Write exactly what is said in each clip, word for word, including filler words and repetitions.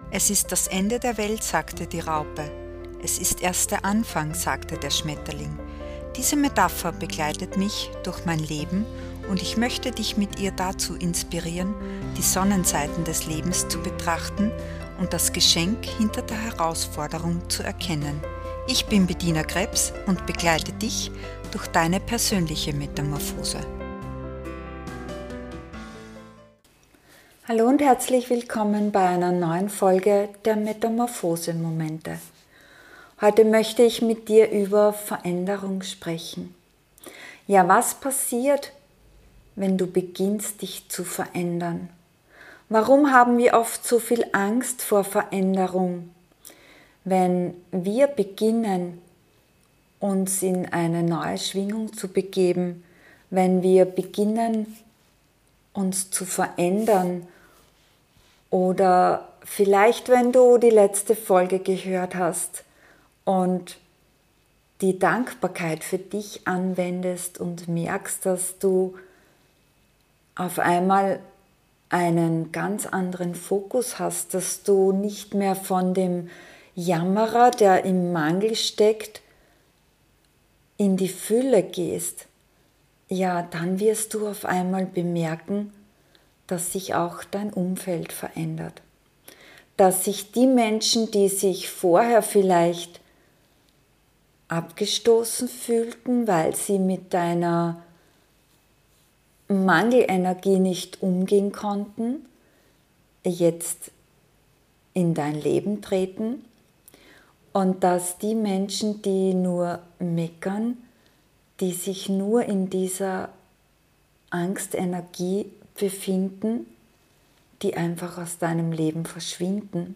Es ist das Ende der Welt, sagte die Raupe. Es ist erst der Anfang, sagte der Schmetterling. Diese Metapher begleitet mich durch mein Leben und ich möchte dich mit ihr dazu inspirieren, die Sonnenseiten des Lebens zu betrachten und das Geschenk hinter der Herausforderung zu erkennen. Ich bin Bettina Krebs und begleite dich durch deine persönliche Metamorphose. Hallo und herzlich willkommen bei einer neuen Folge der Metamorphose-Momente. Heute möchte ich mit dir über Veränderung sprechen. Ja, was passiert, wenn du beginnst, dich zu verändern? Warum haben wir oft so viel Angst vor Veränderung? Wenn wir beginnen, uns in eine neue Schwingung zu begeben, wenn wir beginnen, uns zu verändern, oder vielleicht, wenn du die letzte Folge gehört hast und die Dankbarkeit für dich anwendest und merkst, dass du auf einmal einen ganz anderen Fokus hast, dass du nicht mehr von dem Jammerer, der im Mangel steckt, in die Fülle gehst, ja, dann wirst du auf einmal bemerken, dass sich auch dein Umfeld verändert. Dass sich die Menschen, die sich vorher vielleicht abgestoßen fühlten, weil sie mit deiner Mangelenergie nicht umgehen konnten, jetzt in dein Leben treten und dass die Menschen, die nur meckern, die sich nur in dieser Angstenergie befinden, die einfach aus deinem Leben verschwinden.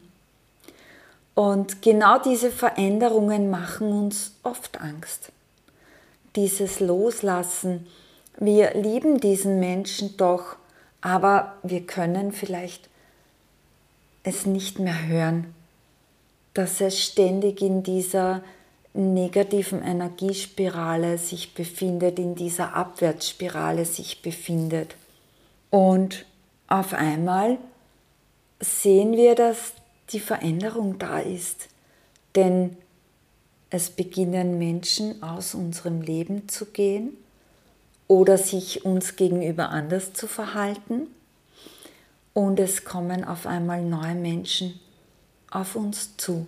Und genau diese Veränderungen machen uns oft Angst. Dieses Loslassen, wir lieben diesen Menschen doch, aber wir können vielleicht es nicht mehr hören, dass er ständig in dieser negativen Energiespirale sich befindet, in dieser Abwärtsspirale sich befindet. Und auf einmal sehen wir, dass die Veränderung da ist, denn es beginnen Menschen aus unserem Leben zu gehen oder sich uns gegenüber anders zu verhalten und es kommen auf einmal neue Menschen auf uns zu.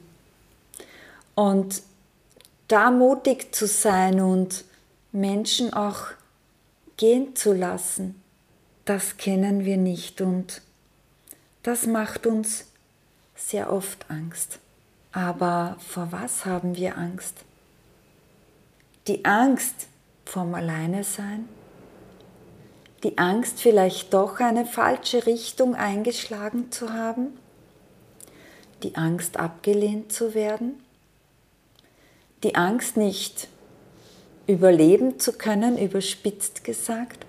Und da mutig zu sein und Menschen auch gehen zu lassen, das kennen wir nicht und das macht uns sehr oft Angst. Aber vor was haben wir Angst? Die Angst vorm Alleinesein, die Angst vielleicht doch eine falsche Richtung eingeschlagen zu haben, die Angst abgelehnt zu werden, die Angst nicht überleben zu können, überspitzt gesagt.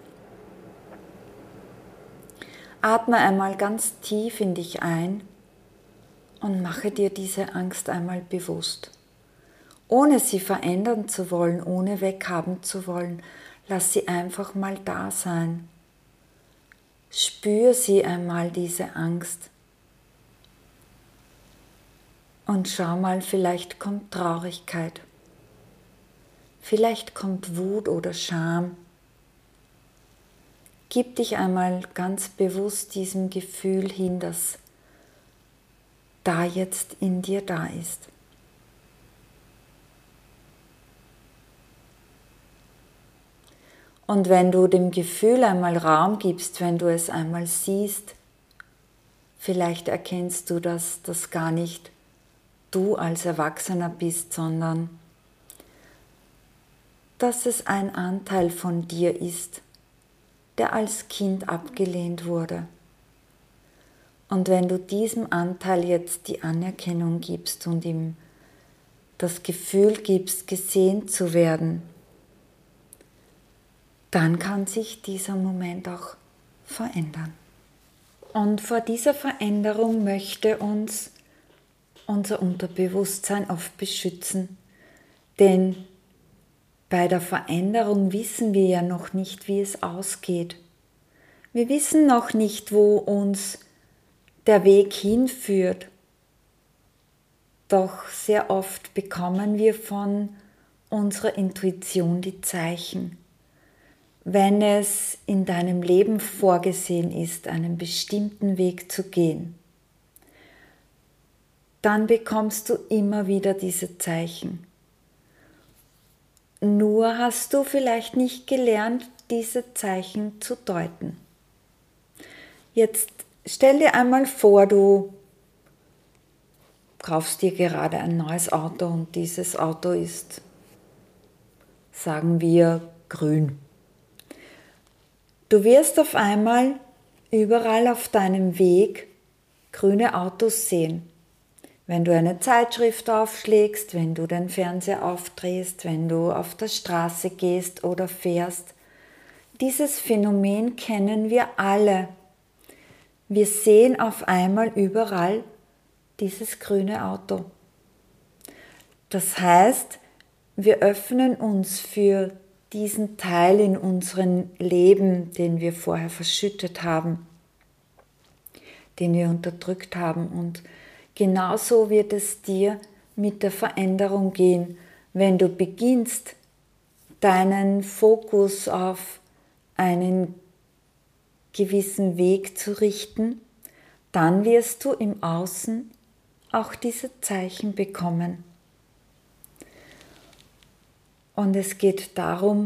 Atme einmal ganz tief in dich ein und mache dir diese Angst einmal bewusst. Ohne sie verändern zu wollen, ohne weghaben zu wollen, lass sie einfach mal da sein. Spür sie einmal, diese Angst. Und schau mal, vielleicht kommt Traurigkeit. Vielleicht kommt Wut oder Scham. Gib dich einmal ganz bewusst diesem Gefühl hin, das da jetzt in dir da ist. Und wenn du dem Gefühl einmal Raum gibst, wenn du es einmal siehst, vielleicht erkennst du, dass das gar nicht du als Erwachsener bist, sondern dass es ein Anteil von dir ist, der als Kind abgelehnt wurde. Und wenn du diesem Anteil jetzt die Anerkennung gibst und ihm das Gefühl gibst, gesehen zu werden, dann kann sich dieser Moment auch verändern. Und vor dieser Veränderung möchte uns unser Unterbewusstsein oft beschützen, denn bei der Veränderung wissen wir ja noch nicht, wie es ausgeht. Wir wissen noch nicht, wo uns der Weg hinführt. doch sehr oft bekommen wir von unserer Intuition die Zeichen. Wenn es in deinem Leben vorgesehen ist, einen bestimmten Weg zu gehen, dann bekommst du immer wieder diese Zeichen. Nur hast du vielleicht nicht gelernt, diese Zeichen zu deuten. Jetzt stell dir einmal vor, du kaufst dir gerade ein neues Auto und dieses Auto ist, sagen wir, grün. Du wirst auf einmal überall auf deinem Weg grüne Autos sehen. Wenn du eine Zeitschrift aufschlägst, wenn du den Fernseher aufdrehst, wenn du auf der Straße gehst oder fährst. Dieses Phänomen kennen wir alle. Wir sehen auf einmal überall dieses grüne Auto. Das heißt, wir öffnen uns für diesen Teil in unserem Leben, den wir vorher verschüttet haben, den wir unterdrückt haben. Und genauso wird es dir mit der Veränderung gehen, wenn du beginnst, deinen Fokus auf einen gewissen Weg zu richten, dann wirst du im Außen auch diese Zeichen bekommen. Und es geht darum,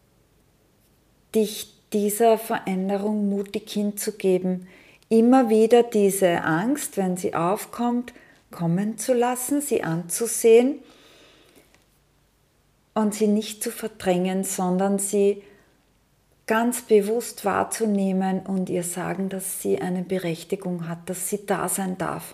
dich dieser Veränderung mutig hinzugeben, immer wieder diese Angst, wenn sie aufkommt, kommen zu lassen, sie anzusehen und sie nicht zu verdrängen, sondern sie ganz bewusst wahrzunehmen und ihr sagen, dass sie eine Berechtigung hat, dass sie da sein darf.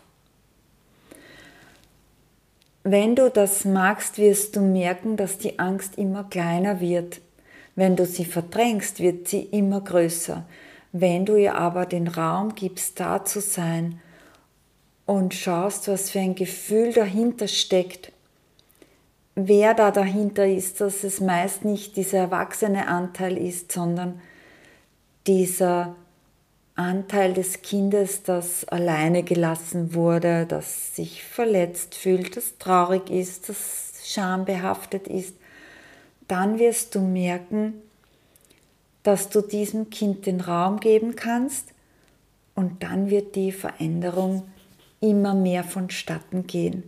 Wenn du das magst, wirst du merken, dass die Angst immer kleiner wird. Wenn du sie verdrängst, wird sie immer größer. Wenn du ihr aber den Raum gibst, da zu sein und schaust, was für ein Gefühl dahinter steckt, wer da dahinter ist, dass es meist nicht dieser erwachsene Anteil ist, sondern dieser Anteil des Kindes, das alleine gelassen wurde, das sich verletzt fühlt, das traurig ist, das schambehaftet ist, dann wirst du merken, dass du diesem Kind den Raum geben kannst und dann wird die Veränderung immer mehr vonstatten gehen.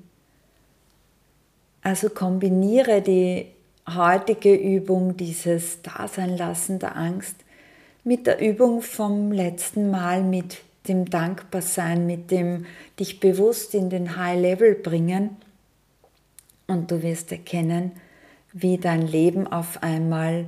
Also kombiniere die heutige Übung, dieses Daseinlassen der Angst, mit der Übung vom letzten Mal, mit dem Dankbarsein, mit dem dich bewusst in den High Level bringen und du wirst erkennen, wie dein Leben auf einmal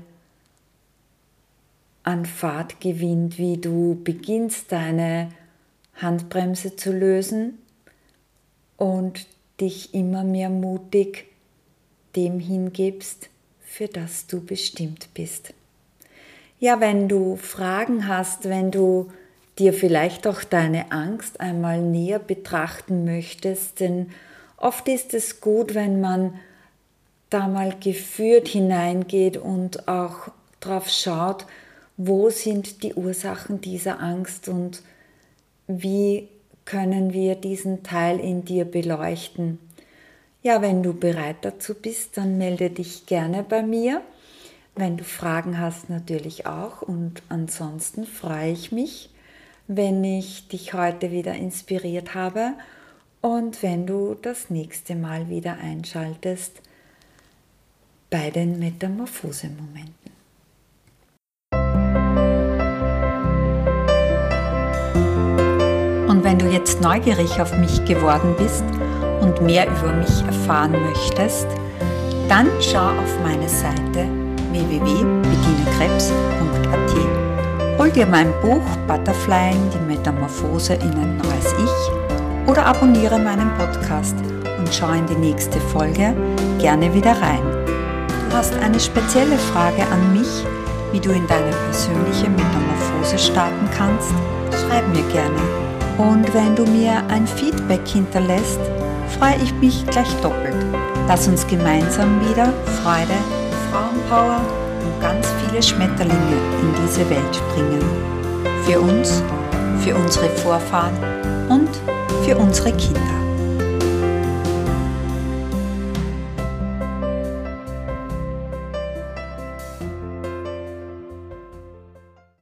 an Fahrt gewinnt, wie du beginnst, deine Handbremse zu lösen und dich immer mehr mutig dem hingibst, für das du bestimmt bist. Ja, wenn du Fragen hast, wenn du dir vielleicht auch deine Angst einmal näher betrachten möchtest, denn oft ist es gut, wenn man da mal geführt hineingeht und auch drauf schaut, wo sind die Ursachen dieser Angst und wie können wir diesen Teil in dir beleuchten. Ja, wenn du bereit dazu bist, dann melde dich gerne bei mir. Wenn du Fragen hast, natürlich auch. Und ansonsten freue ich mich, wenn ich dich heute wieder inspiriert habe und wenn du das nächste Mal wieder einschaltest bei den Metamorphose-Momenten. Und wenn du jetzt neugierig auf mich geworden bist und mehr über mich erfahren möchtest, dann schau auf meine Seite w w w punkt bettina krebs punkt a t. Hol dir mein Buch Butterflying, die Metamorphose in ein neues Ich oder abonniere meinen Podcast und schau in die nächste Folge gerne wieder rein. Du hast eine spezielle Frage an mich, wie du in deine persönliche Metamorphose starten kannst? Schreib mir gerne. Und wenn du mir ein Feedback hinterlässt, freue ich mich gleich doppelt. Lass uns gemeinsam wieder Freude, Frauenpower und ganz viele Schmetterlinge in diese Welt bringen. Für uns, für unsere Vorfahren und für unsere Kinder.